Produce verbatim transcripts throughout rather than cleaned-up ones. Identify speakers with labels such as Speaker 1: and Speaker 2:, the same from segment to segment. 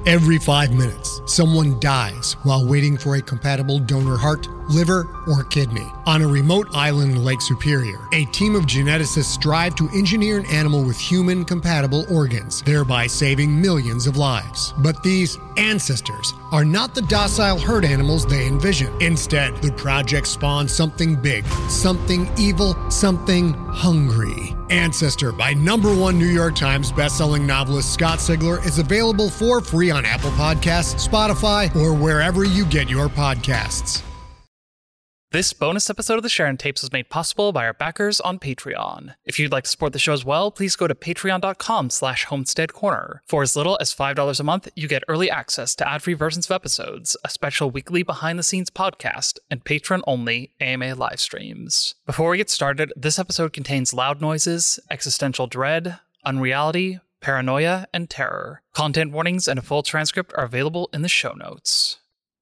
Speaker 1: Every five minutes, someone dies while waiting for a compatible donor heart, liver, or kidney. On a remote island in Lake Superior, a team of geneticists strive to engineer an animal with human-compatible organs, thereby saving millions of lives. But these ancestors are not the docile herd animals they envision. Instead, the project spawns something big, something evil, something hungry. Ancestor by number one New York Times bestselling novelist Scott Sigler is available for free on Apple Podcasts, Spotify, or wherever you get your podcasts.
Speaker 2: This bonus episode of the Sharon Tapes was made possible by our backers on Patreon. If you'd like to support the show as well, please go to patreon.com slash homestead corner. For as little as five dollars a month, you get early access to ad-free versions of episodes, a special weekly behind-the-scenes podcast, and patron-only A M A live streams. Before we get started, this episode contains loud noises, existential dread, unreality, paranoia, and terror. Content warnings and a full transcript are available in the show notes.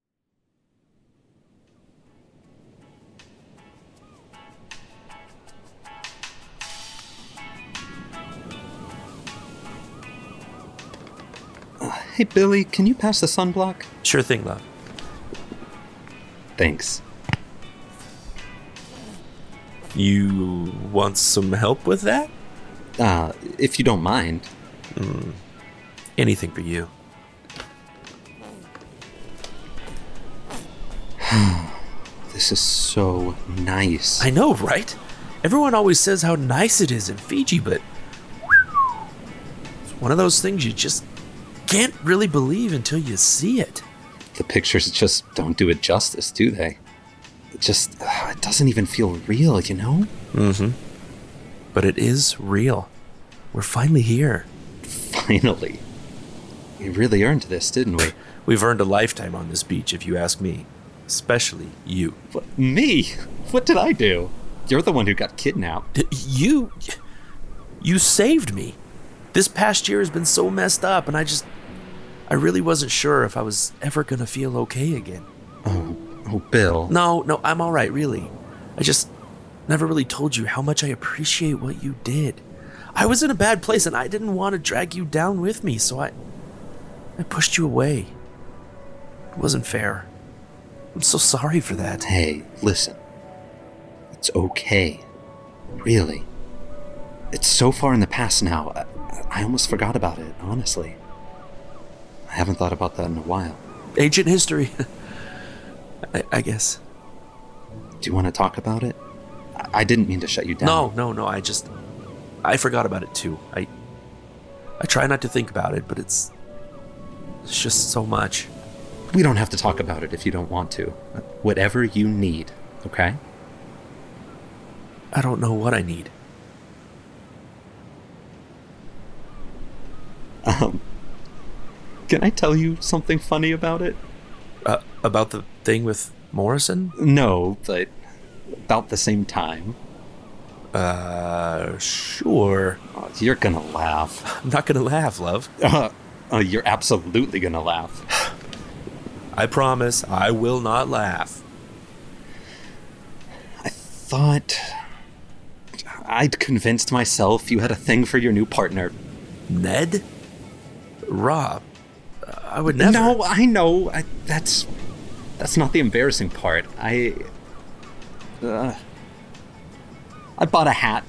Speaker 3: Uh, hey, Billy, can you pass the sunblock?
Speaker 4: Sure thing, love.
Speaker 3: Thanks.
Speaker 4: You want some help with that?
Speaker 3: Uh, if you don't mind.
Speaker 4: Mm, anything for you.
Speaker 3: This is so nice.
Speaker 4: I know, right? Everyone always says how nice it is in Fiji, but it's one of those things you just can't really believe until you see it.
Speaker 3: The pictures just don't do it justice, do they? It just, uh, it doesn't even feel real, you know?
Speaker 4: Mm-hmm. But it is real. We're finally here.
Speaker 3: Finally. We really earned this, didn't we?
Speaker 4: We've earned a lifetime on this beach, if you ask me. Especially you.
Speaker 3: What, me? What did I do? You're the one who got kidnapped.
Speaker 4: You... You saved me. This past year has been so messed up, and I just... I really wasn't sure if I was ever gonna feel okay again.
Speaker 3: Oh, oh, Bill.
Speaker 4: No, no, I'm all right, really. I just never really told you how much I appreciate what you did. I was in a bad place, and I didn't want to drag you down with me, so I... I pushed you away. It wasn't fair. I'm so sorry for that.
Speaker 3: Hey, listen. It's okay. Really. It's so far in the past now. I, I almost forgot about it, honestly. I haven't thought about that in a while.
Speaker 4: Ancient history. I, I guess.
Speaker 3: Do you want to talk about it? I, I didn't mean to shut you down.
Speaker 4: No, no, no. I just... I forgot about it, too. I... I try not to think about it, but it's... It's just so much.
Speaker 3: We don't have to talk about it if you don't want to. Whatever you need, okay?
Speaker 4: I don't know what I need.
Speaker 3: Um... Can I tell you something funny about it?
Speaker 4: Uh, about the thing with Morrison?
Speaker 3: No, but about the same time.
Speaker 4: Uh, sure.
Speaker 3: Oh, you're gonna laugh.
Speaker 4: I'm not gonna laugh, love.
Speaker 3: Uh, uh, you're absolutely gonna laugh.
Speaker 4: I promise I will not laugh.
Speaker 3: I thought... I'd convinced myself you had a thing for your new partner.
Speaker 4: Ned? Rob? I would never...
Speaker 3: No, I know. I, that's... That's not the embarrassing part. I... Uh, I bought a hat.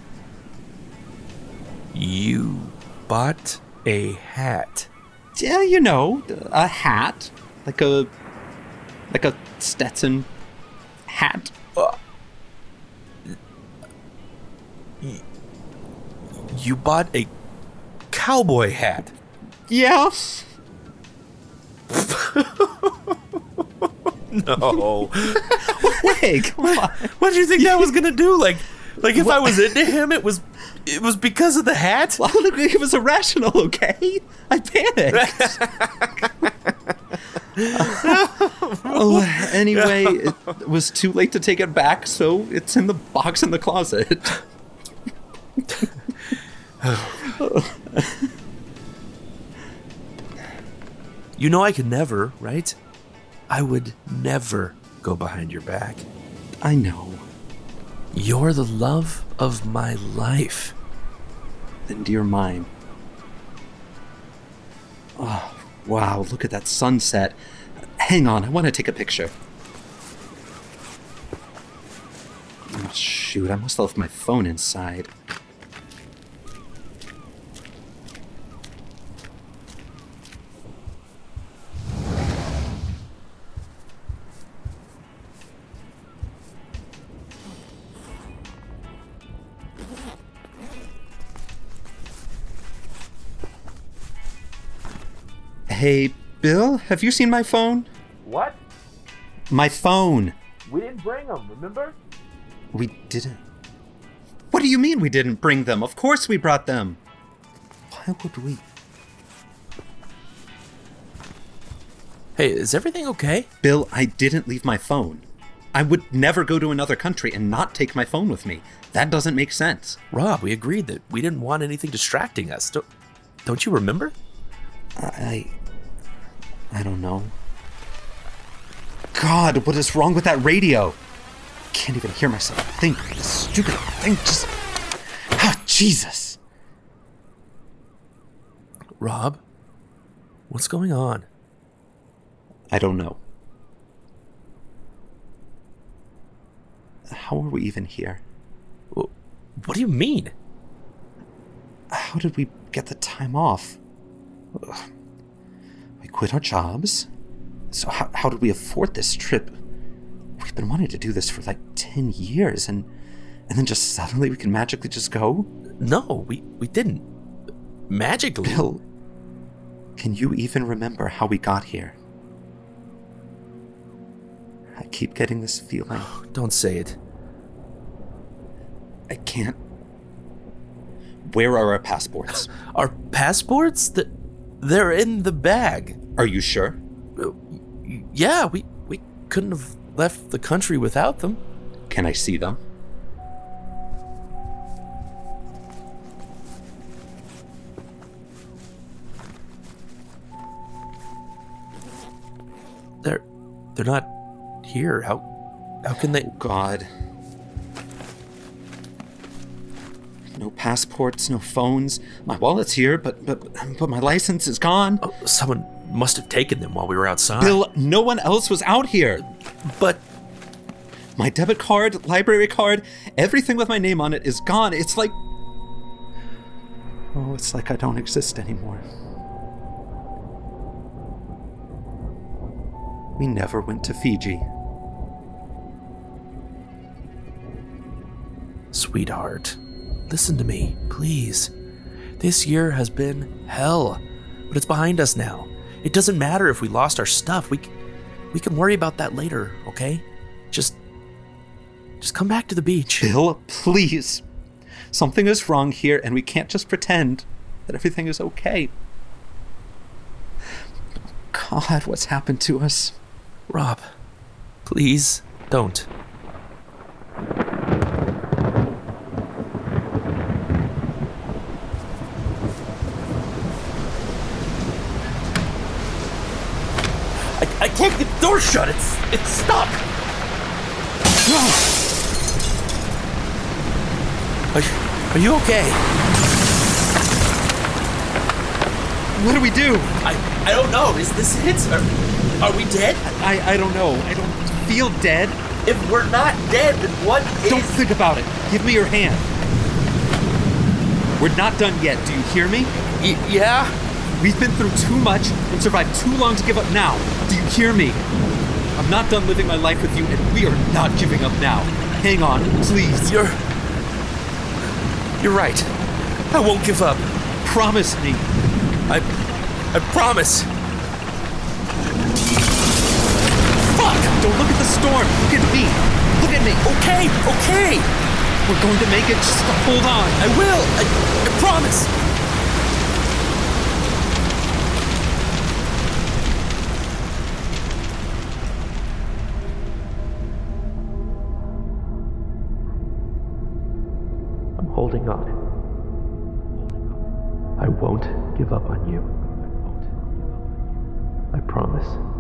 Speaker 4: You bought a hat?
Speaker 3: Yeah, you know, a hat. Like a... Like a Stetson hat.
Speaker 4: Uh, you bought a cowboy hat?
Speaker 3: Yeah.
Speaker 4: No.
Speaker 3: Hey, come on.
Speaker 4: What did you think that was gonna do? Like, like if what? I was into him, it was, it was because of the hat.
Speaker 3: Well, it was irrational. Okay, I panicked. uh, oh, anyway, it was too late to take it back, so it's in the box in the closet.
Speaker 4: You know I could never, right? I would never go behind your back.
Speaker 3: I know.
Speaker 4: You're the love of my life.
Speaker 3: And you're mine. Oh, Wow, look at that sunset. Hang on, I want to take a picture. Oh, shoot, I must have left my phone inside. Hey, Bill, have you seen my phone?
Speaker 4: What?
Speaker 3: My phone.
Speaker 4: We didn't bring them, remember?
Speaker 3: We didn't. What do you mean we didn't bring them? Of course we brought them. Why would we?
Speaker 4: Hey, is everything okay?
Speaker 3: Bill, I didn't leave my phone. I would never go to another country and not take my phone with me. That doesn't make sense.
Speaker 4: Rob, we agreed that we didn't want anything distracting us. Don't, don't you remember?
Speaker 3: I... I don't know. God, what is wrong with that radio? Can't even hear myself think. This stupid thing just... Ah, Jesus.
Speaker 4: Rob, what's going on?
Speaker 3: I don't know. How are we even here?
Speaker 4: What do you mean?
Speaker 3: How did we get the time off? Ugh. We quit our jobs. So how, how did we afford this trip? We've been wanting to do this for like ten years, and and then just suddenly we can magically just go?
Speaker 4: No, we, we didn't. Magically.
Speaker 3: Bill, can you even remember how we got here? I keep getting this feeling.
Speaker 4: Don't say it.
Speaker 3: I can't. Where are our passports?
Speaker 4: Our passports? Th- They're in the bag.
Speaker 3: Are you sure?
Speaker 4: Uh, Yeah, we, we couldn't have left the country without them.
Speaker 3: Can I see them?
Speaker 4: They're they're not here. How how can they?
Speaker 3: God. No passports, no phones. My wallet's here, but but but my license is gone.
Speaker 4: Oh, someone must have taken them while we were outside.
Speaker 3: Bill, no one else was out here.
Speaker 4: But
Speaker 3: My debit card, library card, everything with my name on it is gone. It's like... Oh, it's like I don't exist anymore. We never went to Fiji.
Speaker 4: Sweetheart, listen to me, please. This year has been hell, but it's behind us now. It doesn't matter if we lost our stuff. We, c- we can worry about that later, okay? Just, just come back to the beach.
Speaker 3: Bill, please. Something is wrong here, and we can't just pretend that everything is okay. God, what's happened to us?
Speaker 4: Rob, please don't. I, I can't get the door shut. It's it's stuck. Are, are you okay?
Speaker 3: What do we do?
Speaker 4: I, I don't know. Is this it? Are, are we dead?
Speaker 3: I, I don't know. I don't feel dead.
Speaker 4: If we're not dead, then what is...
Speaker 3: Don't think about it. Give me your hand. We're not done yet. Do you hear me?
Speaker 4: Y- yeah?
Speaker 3: We've been through too much and survived too long to give up now. Do you hear me? I'm not done living my life with you, and we are not giving up now. Hang on, please.
Speaker 4: You're... You're right. I won't give up.
Speaker 3: Promise me.
Speaker 4: I... I promise. Fuck!
Speaker 3: Don't look at the storm. Look at me. Look at me.
Speaker 4: Okay, okay.
Speaker 3: We're going to make it. Just hold on.
Speaker 4: I will. I, I promise. I'm holding on. I won't give up on you. I promise.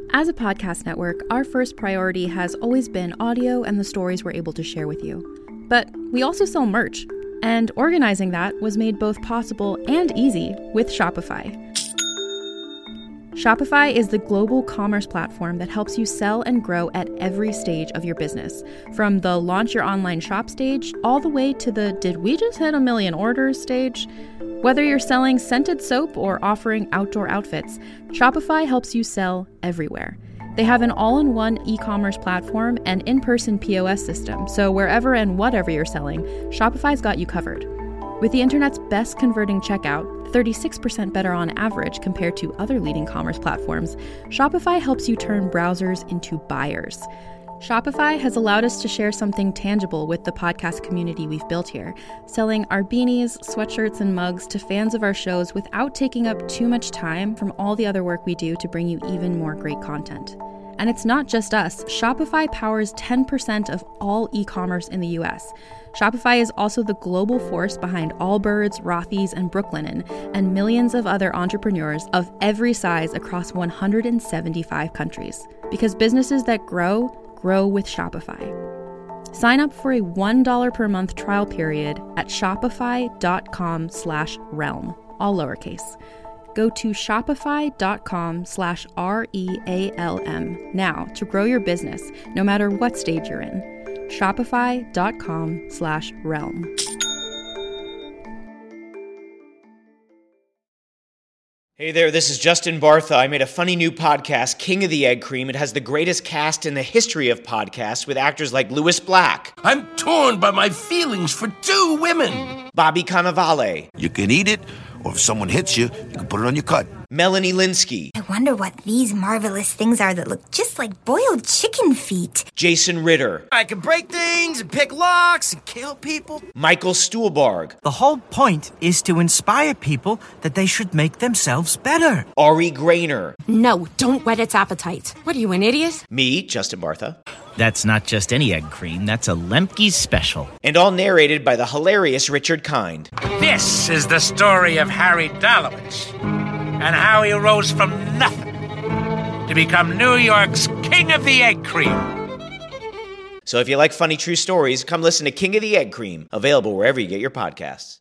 Speaker 5: As a podcast network, our first priority has always been audio and the stories we're able to share with you. But we also sell merch, and organizing that was made both possible and easy with Shopify. Shopify is the global commerce platform that helps you sell and grow at every stage of your business, from the launch your online shop stage all the way to the did we just hit a million orders stage. Whether you're selling scented soap or offering outdoor outfits, Shopify helps you sell everywhere. They have an all-in-one e-commerce platform and in-person P O S system, so wherever and whatever you're selling, Shopify's got you covered. With the internet's best converting checkout, thirty-six percent better on average compared to other leading commerce platforms, Shopify helps you turn browsers into buyers. Shopify has allowed us to share something tangible with the podcast community we've built here, selling our beanies, sweatshirts, and mugs to fans of our shows without taking up too much time from all the other work we do to bring you even more great content. And it's not just us. Shopify powers ten percent of all e-commerce in the U S. Shopify is also the global force behind Allbirds, Rothy's, and Brooklinen, and millions of other entrepreneurs of every size across one hundred seventy-five countries. Because businesses that grow, grow with Shopify. Sign up for a one dollar per month trial period at shopify.com slash realm, all lowercase. Go to shopify.com slash R-E-A-L-M now to grow your business, no matter what stage you're in. Shopify.com slash realm.
Speaker 6: Hey there, this is Justin Bartha. I made a funny new podcast, King of the Egg Cream. It has the greatest cast in the history of podcasts with actors like Louis Black.
Speaker 7: I'm torn by my feelings for two women.
Speaker 6: Bobby Cannavale.
Speaker 7: You can eat it, or if someone hits you, you can put it on your cut.
Speaker 6: Melanie Linsky.
Speaker 8: I wonder what these marvelous things are that look just like boiled chicken feet.
Speaker 6: Jason Ritter.
Speaker 9: I can break things and pick locks and kill people.
Speaker 6: Michael Stuhlbarg.
Speaker 9: The whole point is to inspire people that they should make themselves better.
Speaker 6: Ari Grainer.
Speaker 10: No, don't whet its appetite. What are you, an idiot?
Speaker 6: Me, Justin Bartha.
Speaker 11: That's not just any egg cream, that's a Lemke's special.
Speaker 6: And all narrated by the hilarious Richard Kind.
Speaker 12: This is the story of Harry Dalowitz and how he rose from nothing to become New York's King of the Egg Cream.
Speaker 6: So if you like funny true stories, come listen to King of the Egg Cream, available wherever you get your podcasts.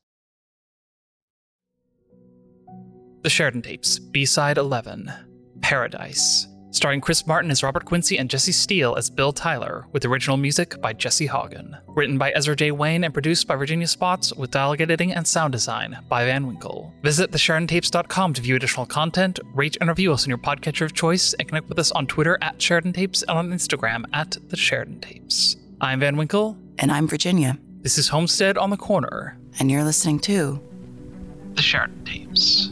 Speaker 2: The Sheridan Tapes, B-Side eleven, Paradise. Starring Chris Martin as Robert Quincy and Jesse Steele as Bill Tyler, with original music by Jesse Haugen. Written by Ezra J. Wayne and produced by Virginia Spots, with dialogue editing and sound design by Van Winkle. Visit the sheridan tapes dot com to view additional content, rate and review us on your podcatcher of choice, and connect with us on Twitter at Sheridan Tapes and on Instagram at The Sheridan Tapes. I'm Van Winkle.
Speaker 13: And I'm Virginia.
Speaker 2: This is Homestead on the Corner.
Speaker 13: And you're listening to
Speaker 2: The Sheridan Tapes.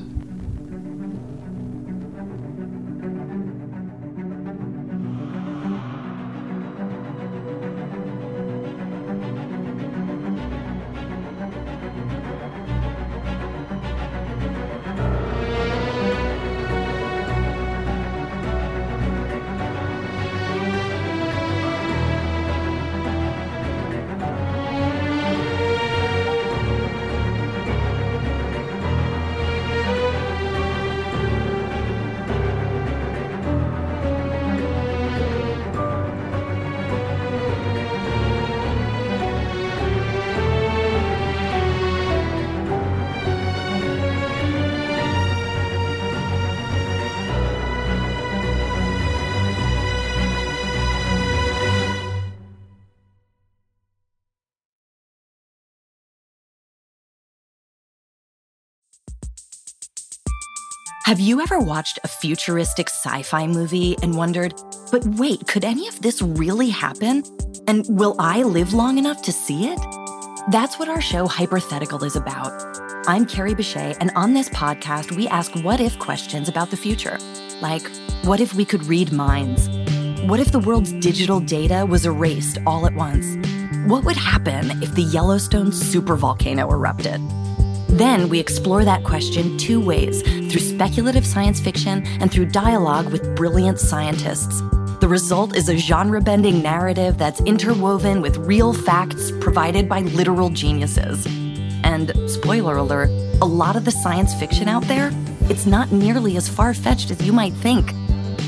Speaker 14: Have you ever watched a futuristic sci-fi movie and wondered, but wait, could any of this really happen? And will I live long enough to see it? That's what our show Hypothetical is about. I'm Carrie Bechet, and on this podcast, we ask what-if questions about the future. Like, what if we could read minds? What if the world's digital data was erased all at once? What would happen if the Yellowstone supervolcano erupted? Then we explore that question two ways, through speculative science fiction and through dialogue with brilliant scientists. The result is a genre-bending narrative that's interwoven with real facts provided by literal geniuses. And, spoiler alert, a lot of the science fiction out there, it's not nearly as far-fetched as you might think.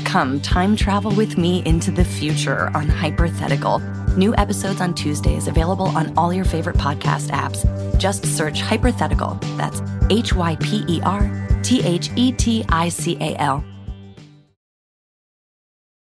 Speaker 14: Come time travel with me into the future on Hypothetical. New episodes on Tuesdays, available on all your favorite podcast apps. Just search Hypothetical. That's H Y P E R T H E T I C A L.